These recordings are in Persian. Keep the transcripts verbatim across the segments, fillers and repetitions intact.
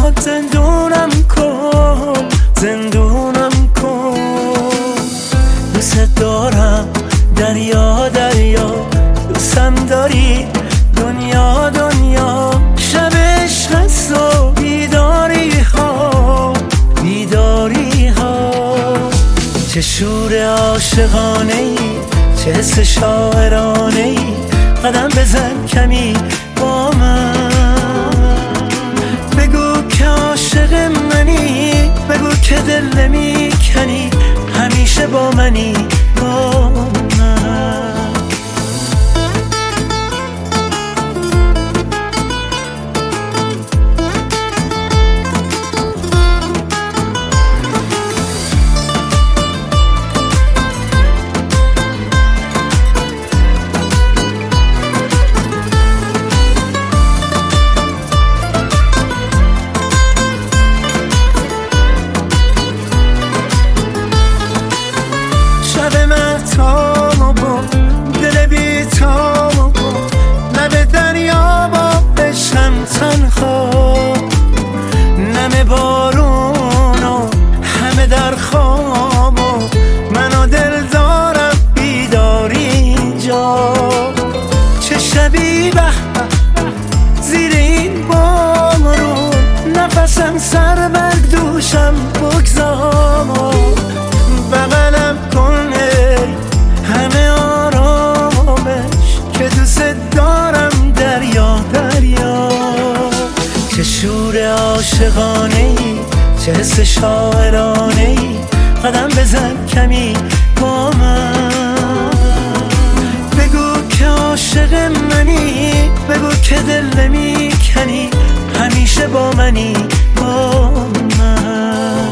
باهات زندونم کن، زندونم کن. دوست دارم دریا دریا، دوستم داری دنیا دنیا. شب عشق هست و بیداری ها، بیداری ها. چه شور عاشقانه ای، چه حس شاعرانه ای. قدم بزن کمی با من، بگو که عاشق منی، بگو که دل نمیکنی، همیشه با منی با من. تامو با دل بی تامو با لب دریا با عشقم تنها. نم بارون و همه در خواب و من و دل دارم بیداری اینجا. چه شبی به زیر این بارون، نفسم سر بر دوشم بگذار. بغلم کن همه آرامش که دوست دارم دریا دریا. چه شور عاشقانه ای، چه حس شاعرانه ای. قدم بزن کمی با من، بگو که عاشق منی، بگو که دل نمیکنی، همیشه با منی با من.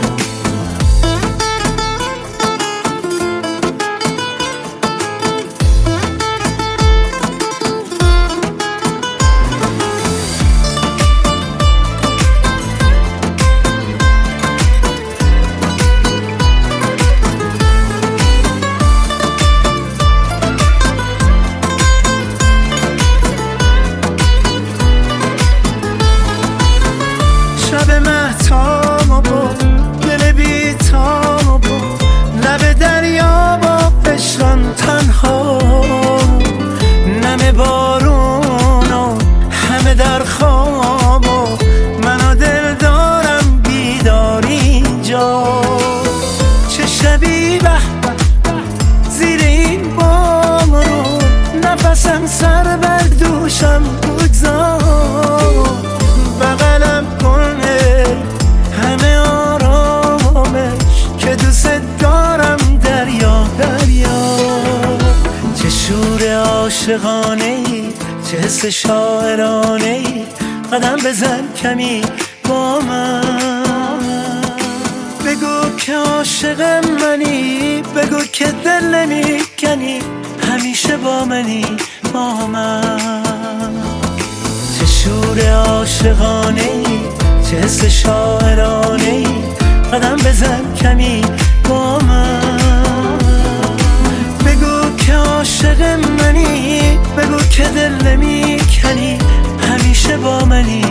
شب مهتامو با دل بی تامو با لب دریا با عشقم تنها. نم بارون و همه در خواب و من و دل دارم بیداری اینجا. چه شبی به زیر این بارون، نفسم سر بر دوشم بگذار. بغلم کن همه آرامش که دوست دارم دریا دریا. چه شور عاشقانه ای، چه حس شاعرانه ای. قدم بزن کمی با من، بگو که عاشق منی، بگو که دل نمیکنی، همیشه با منی با من. چه شور عاشقانه ای، چه حس شاعرانه ای. قدم بزن کمی با من، بگو که عاشق منی، بگو که دل نمیکنی، همیشه با منی